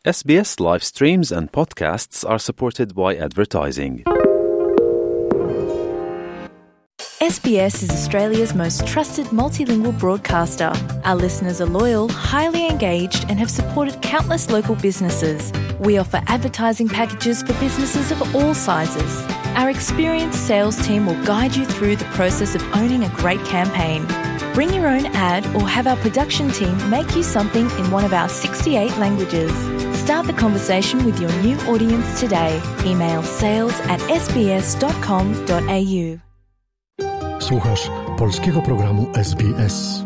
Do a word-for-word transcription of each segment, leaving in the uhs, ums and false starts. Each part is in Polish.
S B S live streams and podcasts are supported by advertising. S B S is Australia's most trusted multilingual broadcaster. Our listeners are loyal, highly engaged, and have supported countless local businesses. We offer advertising packages for businesses of all sizes. Our experienced sales team will guide you through the process of owning a great campaign. Bring your own ad or have our production team make you something in one of our sixty-eight languages. Start the conversation with your new audience today. Email sales at s b s dot com dot a u. Słuchasz polskiego programu S B S.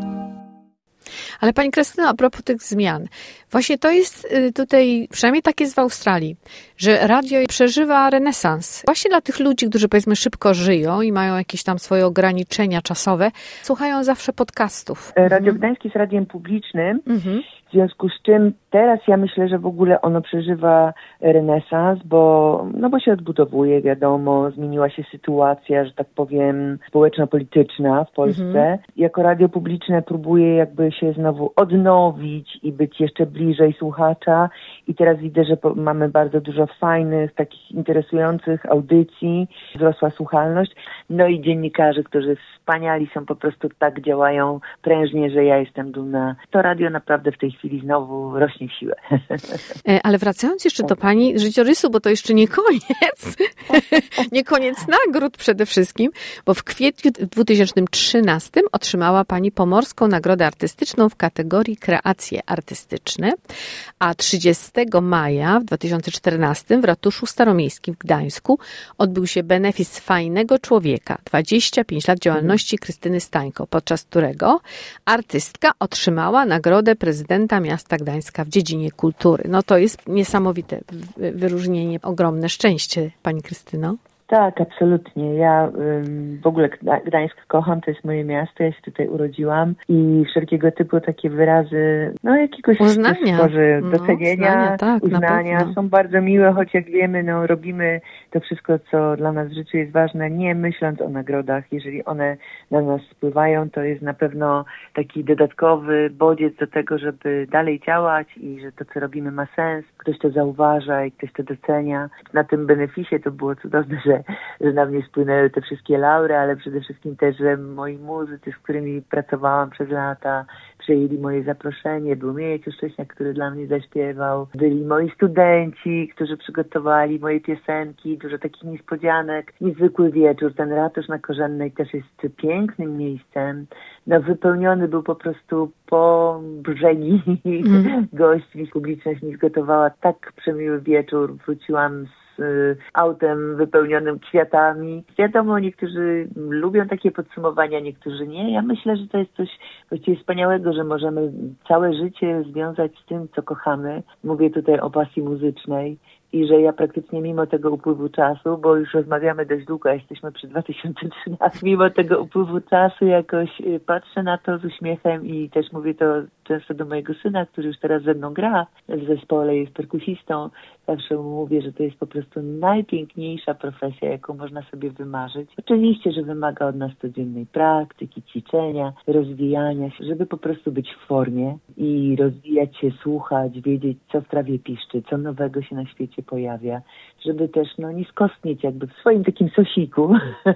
Ale Pani Krystyno, a propos tych zmian, właśnie to jest tutaj, przynajmniej tak jest w Australii, że radio przeżywa renesans. Właśnie dla tych ludzi, którzy powiedzmy szybko żyją i mają jakieś tam swoje ograniczenia czasowe, słuchają zawsze podcastów. Radio Gdańsk jest radiem publicznym, mhm. w związku z czym teraz ja myślę, że w ogóle ono przeżywa renesans, bo, no bo się odbudowuje, wiadomo, zmieniła się sytuacja, że tak powiem, społeczno-polityczna w Polsce. Mhm. Jako radio publiczne próbuje jakby się znowu odnowić i być jeszcze bliżej słuchacza i teraz widzę, że po, mamy bardzo dużo fajnych, takich interesujących audycji, wzrosła słuchalność, no i dziennikarze, którzy wspaniali są, po prostu tak działają prężnie, że ja jestem dumna. To radio naprawdę w tej chwili znowu rośnie w siłę. Ale wracając jeszcze do Pani życiorysu, bo to jeszcze nie koniec, nie koniec nagród przede wszystkim, bo w kwietniu dwa tysiące trzynastym otrzymała Pani Pomorską Nagrodę Artystyczną w kategorii Kreacje Artystyczne, a trzydziestego maja w dwa tysiące czternastym w Ratuszu Staromiejskim w Gdańsku odbył się benefis Fajnego Człowieka, dwadzieścia pięć lat działalności Krystyny Stańko, podczas którego artystka otrzymała nagrodę prezydenta miasta Gdańska w dziedzinie kultury. No to jest niesamowite wyróżnienie, ogromne szczęście, Pani Krystyno. Tak, absolutnie. Ja ym, w ogóle Gdańsk kocham, to jest moje miasto, ja się tutaj urodziłam i wszelkiego typu takie wyrazy, no jakiegoś uznania, stworzy, no, docenienia, uznania, tak, uznania są bardzo miłe, choć jak wiemy, no robimy to wszystko, co dla nas w życiu jest ważne, nie myśląc o nagrodach. Jeżeli one na nas wpływają, to jest na pewno taki dodatkowy bodziec do tego, żeby dalej działać i że to, co robimy, ma sens. Ktoś to zauważa i ktoś to docenia. Na tym beneficie to było cudowne, że że na mnie spłynęły te wszystkie laury, ale przede wszystkim też, że moi muzycy, z którymi pracowałam przez lata, przyjęli moje zaproszenie. Był Mieciu Szcześniak, który dla mnie zaśpiewał. Byli moi studenci, którzy przygotowali moje piosenki. Dużo takich niespodzianek. Niezwykły wieczór. Ten ratusz na Korzennej też jest pięknym miejscem. No, wypełniony był po prostu po brzegi mm. gośćmi. Publiczność mi zgotowała tak przemiły wieczór. Wróciłam z autem wypełnionym kwiatami. Wiadomo, niektórzy lubią takie podsumowania, niektórzy nie. Ja myślę, że to jest coś właściwie wspaniałego, że możemy całe życie związać z tym, co kochamy. Mówię tutaj o pasji muzycznej. I że ja praktycznie mimo tego upływu czasu, bo już rozmawiamy dość długo, a jesteśmy przy dwa tysiące trzynastym, mimo tego upływu czasu jakoś patrzę na to z uśmiechem i też mówię to często do mojego syna, który już teraz ze mną gra w zespole, jest perkusistą. Zawsze mu mówię, że to jest po prostu najpiękniejsza profesja, jaką można sobie wymarzyć. Oczywiście, że wymaga od nas codziennej praktyki, ćwiczenia, rozwijania się, żeby po prostu być w formie i rozwijać się, słuchać, wiedzieć, co w trawie piszczy, co nowego się na świecie pojawia, żeby też no, nie skostnieć jakby w swoim takim sosiku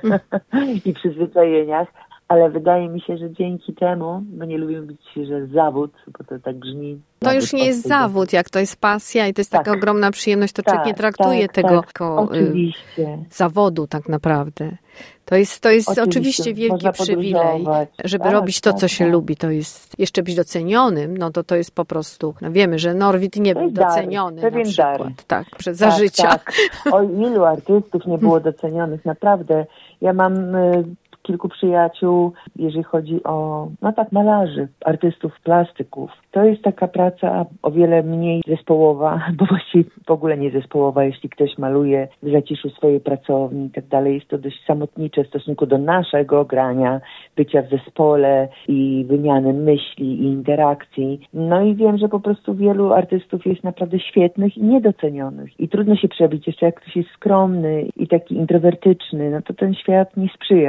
i przyzwyczajeniach, ale wydaje mi się, że dzięki temu, bo nie lubimy być, że zawód, bo to tak brzmi. To już nie jest zawód, jak to jest pasja i to jest tak. taka ogromna przyjemność, to człowiek tak, nie traktuje tak, tego tak, jako oczywiście. zawodu tak naprawdę. To jest, to jest oczywiście, oczywiście wielki przywilej, żeby tak, robić to, co tak, się tak. lubi. To jest jeszcze być docenionym, no to to jest po prostu, no wiemy, że Norwid nie był doceniony dar, na przykład, dar. tak, przez, za tak, życia. Tak. O ilu artystów nie było docenionych, naprawdę. Ja mam y, kilku przyjaciół, jeżeli chodzi o, no tak, malarzy, artystów plastyków. To jest taka praca o wiele mniej zespołowa, bo właściwie w ogóle nie zespołowa, jeśli ktoś maluje w zaciszu swojej pracowni i tak dalej. Jest to dość samotnicze w stosunku do naszego grania, bycia w zespole i wymiany myśli i interakcji. No i wiem, że po prostu wielu artystów jest naprawdę świetnych i niedocenionych. I trudno się przebić, jeszcze jak ktoś jest skromny i taki introwertyczny, no to ten świat nie sprzyja takim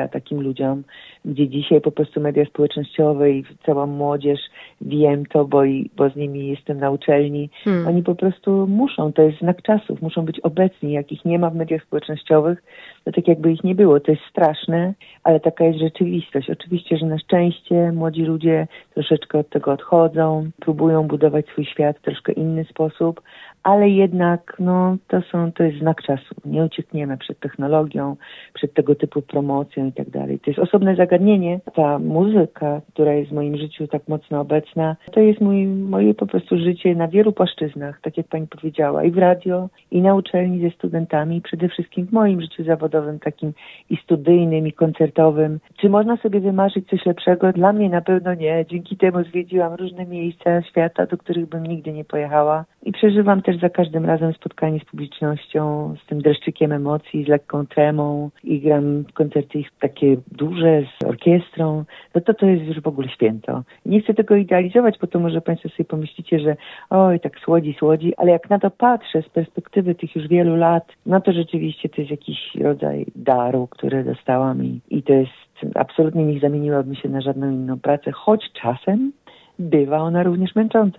ludziom, gdzie dzisiaj po prostu media społecznościowe i cała młodzież, wiem to, bo, i, bo z nimi jestem na uczelni, hmm. oni po prostu muszą, to jest znak czasów, muszą być obecni. Jak ich nie ma w mediach społecznościowych, to tak jakby ich nie było. To jest straszne, ale taka jest rzeczywistość. Oczywiście, że na szczęście młodzi ludzie troszeczkę od tego odchodzą, próbują budować swój świat w troszkę inny sposób, ale jednak no, to, są, to jest znak czasu. Nie uciekniemy przed technologią, przed tego typu promocją i tak dalej. To jest osobne zagadnienie. Ta muzyka, która jest w moim życiu tak mocno obecna, to jest mój, moje po prostu życie na wielu płaszczyznach, tak jak pani powiedziała, i w radio, i na uczelni ze studentami, przede wszystkim w moim życiu zawodowym, takim i studyjnym, i koncertowym. Czy można sobie wymarzyć coś lepszego? Dla mnie na pewno nie. Dzięki temu zwiedziłam różne miejsca świata, do których bym nigdy nie pojechała i przeżywam też za każdym razem spotkanie z publicznością, z tym dreszczykiem emocji, z lekką tremą i gram koncerty ich takie duże z orkiestrą, no to to jest już w ogóle święto. Nie chcę tego idealizować, bo to może państwo sobie pomyślicie, że oj, tak słodzi, słodzi, ale jak na to patrzę z perspektywy tych już wielu lat, no to rzeczywiście to jest jakiś rodzaj daru, który dostałam i, i to jest, absolutnie nie zamieniłaby się na żadną inną pracę, choć czasem bywa ona również męcząca.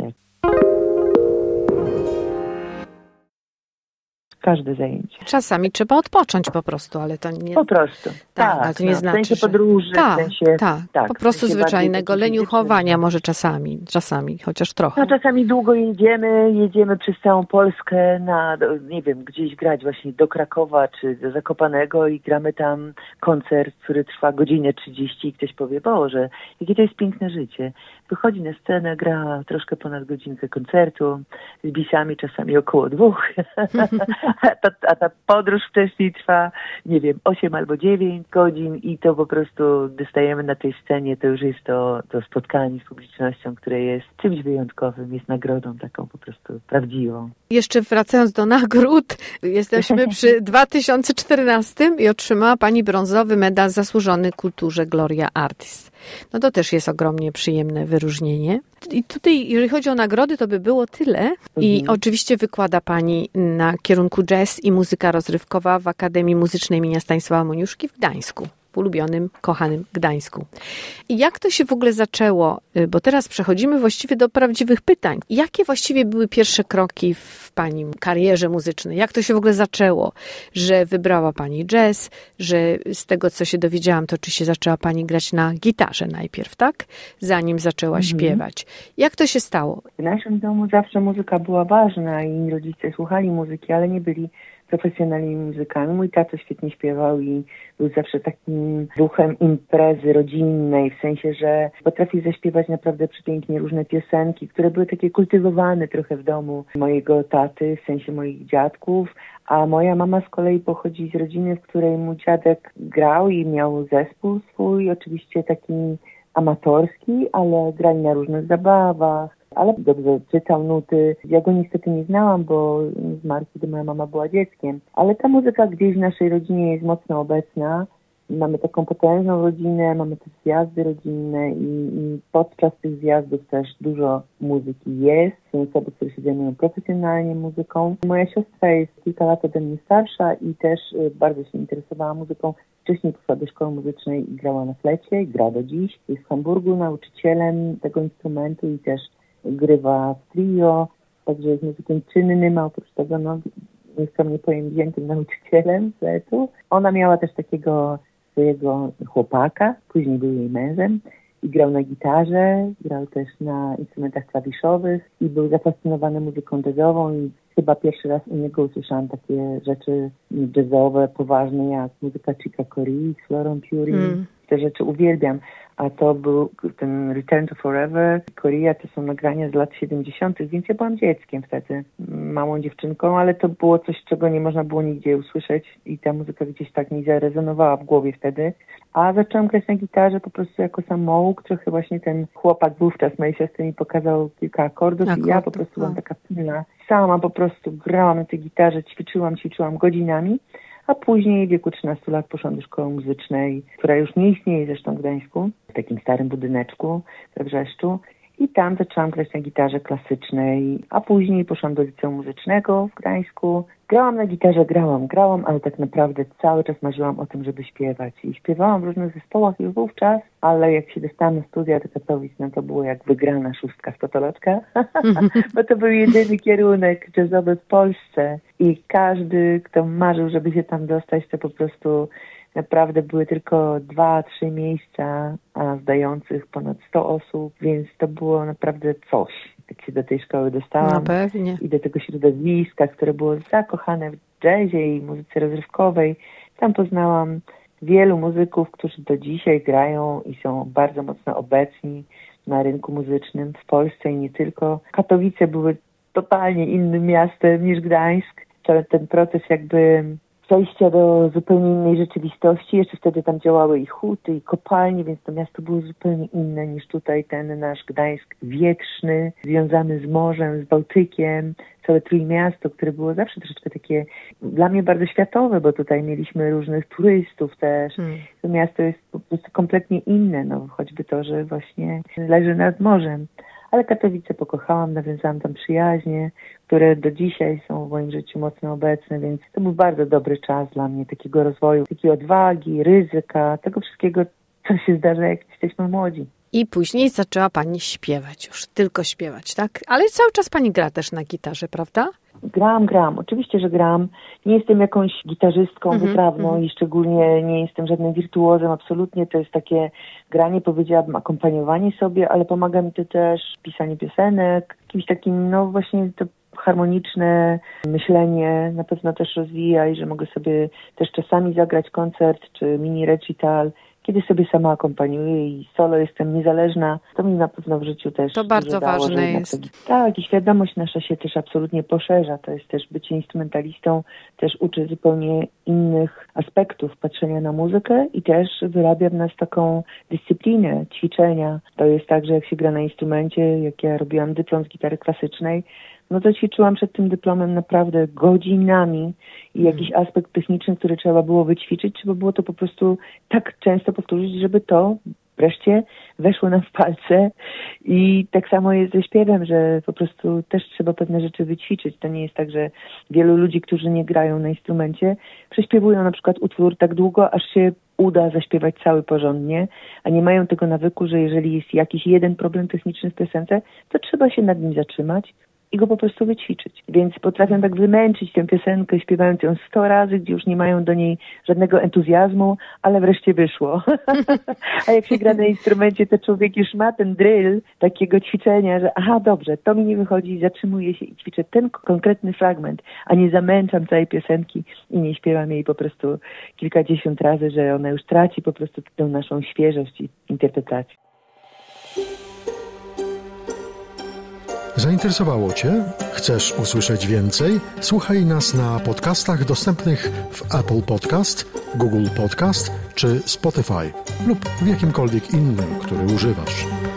Każde zajęcie. Czasami trzeba odpocząć po prostu, ale to nie... Po prostu. Tak, tak ale to nie no, znaczy, w sensie że... podróży, tak, w sensie... Tak, tak po prostu w sensie zwyczajnego leniuchowania fizycznym. może czasami, czasami, chociaż trochę. No czasami długo jedziemy, jedziemy przez całą Polskę na, nie wiem, gdzieś grać właśnie do Krakowa czy do Zakopanego i gramy tam koncert, który trwa godzinę trzydzieści i ktoś powie, Boże, jakie to jest piękne życie. Wychodzi na scenę, gra troszkę ponad godzinkę koncertu, z bisami czasami około dwóch, a, ta, a ta podróż wcześniej trwa, nie wiem, osiem albo dziewięć godzin i to po prostu, gdy stajemy na tej scenie, to już jest to, to spotkanie z publicznością, które jest czymś wyjątkowym, jest nagrodą taką po prostu prawdziwą. Jeszcze wracając do nagród, jesteśmy przy dwa tysiące czternastym i otrzymała pani brązowy medal zasłużony kulturze Gloria Artis. No to też jest ogromnie przyjemne wyróżnienie. I tutaj, jeżeli chodzi o nagrody, to by było tyle. I mhm. oczywiście wykłada pani na kierunku jazz i muzyka rozrywkowa w Akademii Muzycznej im. Stanisława Moniuszki w Gdańsku. W ulubionym, kochanym Gdańsku. I jak to się w ogóle zaczęło? Bo teraz przechodzimy właściwie do prawdziwych pytań. Jakie właściwie były pierwsze kroki w pani karierze muzycznej? Jak to się w ogóle zaczęło? Że wybrała pani jazz, że z tego, co się dowiedziałam, to czy się zaczęła pani grać na gitarze najpierw, tak? Zanim zaczęła mhm. śpiewać. Jak to się stało? W naszym domu zawsze muzyka była ważna i rodzice słuchali muzyki, ale nie byli profesjonalnymi muzykami. Mój tato świetnie śpiewał i był zawsze takim duchem imprezy rodzinnej, w sensie, że potrafił zaśpiewać naprawdę przepięknie różne piosenki, które były takie kultywowane trochę w domu mojego taty, w sensie moich dziadków, a moja mama z kolei pochodzi z rodziny, w której mój dziadek grał i miał zespół swój, oczywiście taki amatorski, ale grali na różnych zabawach, ale dobrze czytał nuty. Ja go niestety nie znałam, bo zmarł, kiedy moja mama była dzieckiem. Ale ta muzyka gdzieś w naszej rodzinie jest mocno obecna. Mamy taką potężną rodzinę, mamy też zjazdy rodzinne i, i podczas tych zjazdów też dużo muzyki jest. Są osoby, które się zajmują profesjonalnie muzyką. Moja siostra jest kilka lat ode mnie starsza i też bardzo się interesowała muzyką. Wcześniej poszła do szkoły muzycznej i grała na flecie, i gra do dziś. Jest w Hamburgu nauczycielem tego instrumentu i też grywa w trio, także jest muzykiem czynnym, a oprócz tego, no, nieskromnie powiem, wziętym nauczycielem fletu. Ona miała też takiego swojego chłopaka, później był jej mężem i grał na gitarze, grał też na instrumentach klawiszowych i był zafascynowany muzyką jazzową i chyba pierwszy raz u niego usłyszałam takie rzeczy jazzowe, poważne, jak muzyka Chica Corea z Florą Pury. Mm. Te rzeczy uwielbiam. A to był ten Return to Forever, Korea, to są nagrania z lat siedemdziesiątych, więc ja byłam dzieckiem wtedy, małą dziewczynką, ale to było coś, czego nie można było nigdzie usłyszeć i ta muzyka gdzieś tak mi zarezonowała w głowie wtedy. A zaczęłam grać na gitarze po prostu jako samouk, trochę właśnie ten chłopak wówczas mojej siostry mi pokazał kilka akordów Akord, i ja po prostu byłam taka pilna. Sama po prostu grałam na tej gitarze, ćwiczyłam, ćwiczyłam godzinami. A później w wieku trzynastu lat poszłam do szkoły muzycznej, która już nie istnieje zresztą w Gdańsku, w takim starym budyneczku we Wrzeszczu. I tam zaczęłam grać na gitarze klasycznej, a później poszłam do liceum muzycznego w Gdańsku. Grałam na gitarze, grałam, grałam, ale tak naprawdę cały czas marzyłam o tym, żeby śpiewać. I śpiewałam w różnych zespołach już wówczas, ale jak się dostałam na studia do Katowic, no to było jak wygrana szóstka z Potoloczka, bo to był jedyny kierunek jazzowy w Polsce i każdy, kto marzył, żeby się tam dostać, to po prostu naprawdę były tylko dwa, trzy miejsca, a zdających ponad sto osób, więc to było naprawdę coś. Jak się do tej szkoły dostałam no pewnie. I do tego środowiska, które było zakochane w jazzie i muzyce rozrywkowej, tam poznałam wielu muzyków, którzy do dzisiaj grają i są bardzo mocno obecni na rynku muzycznym w Polsce i nie tylko. Katowice były totalnie innym miastem niż Gdańsk. Cały ten proces jakby przejścia do zupełnie innej rzeczywistości. Jeszcze wtedy tam działały i huty, i kopalnie, więc to miasto było zupełnie inne niż tutaj ten nasz Gdańsk wietrzny, związany z morzem, z Bałtykiem. Całe Trójmiasto, które było zawsze troszeczkę takie dla mnie bardzo światowe, bo tutaj mieliśmy różnych turystów też. Hmm. To miasto jest po prostu kompletnie inne, no choćby to, że właśnie leży nad morzem. Ale Katowice pokochałam, nawiązałam tam przyjaźnie, które do dzisiaj są w moim życiu mocno obecne, więc to był bardzo dobry czas dla mnie, takiego rozwoju, takiej odwagi, ryzyka, tego wszystkiego, co się zdarza, jak jesteśmy młodzi. I później zaczęła pani śpiewać już, tylko śpiewać, tak? Ale cały czas pani gra też na gitarze, prawda? Gram, gram. Oczywiście, że gram. Nie jestem jakąś gitarzystką mm-hmm, wytrawną mm-hmm. i szczególnie nie jestem żadnym wirtuozem. Absolutnie to jest takie granie, powiedziałabym, akompaniowanie sobie, ale pomaga mi to też pisanie piosenek, jakimś takim, no właśnie to harmoniczne myślenie na pewno też rozwija i że mogę sobie też czasami zagrać koncert czy mini recital, kiedy sobie sama akompaniuję i solo jestem niezależna, to mi na pewno w życiu też to bardzo dało, ważne jest. To, tak, i świadomość nasza się też absolutnie poszerza. To jest też bycie instrumentalistą, też uczy zupełnie innych aspektów patrzenia na muzykę i też wyrabia w nas taką dyscyplinę ćwiczenia. To jest tak, że jak się gra na instrumencie, jak ja robiłam dyplom z gitary klasycznej, no to ćwiczyłam przed tym dyplomem naprawdę godzinami i jakiś hmm. aspekt techniczny, który trzeba było wyćwiczyć, trzeba było to po prostu tak często powtórzyć, żeby to wreszcie weszło nam w palce. I tak samo jest ze śpiewem, że po prostu też trzeba pewne rzeczy wyćwiczyć. To nie jest tak, że wielu ludzi, którzy nie grają na instrumencie, prześpiewują na przykład utwór tak długo, aż się uda zaśpiewać cały porządnie, a nie mają tego nawyku, że jeżeli jest jakiś jeden problem techniczny w piosence, to trzeba się nad nim zatrzymać i go po prostu wyćwiczyć. Więc potrafią tak wymęczyć tę piosenkę, śpiewając ją sto razy, gdzie już nie mają do niej żadnego entuzjazmu, ale wreszcie wyszło. A jak się gra na instrumencie, to człowiek już ma ten drill takiego ćwiczenia, że aha, dobrze, to mi nie wychodzi, zatrzymuję się i ćwiczę ten konkretny fragment, a nie zamęczam całej piosenki i nie śpiewam jej po prostu kilkadziesiąt razy, że ona już traci po prostu tę naszą świeżość i interpretację. Zainteresowało Cię? Chcesz usłyszeć więcej? Słuchaj nas na podcastach dostępnych w Apple Podcast, Google Podcast czy Spotify lub w jakimkolwiek innym, który używasz.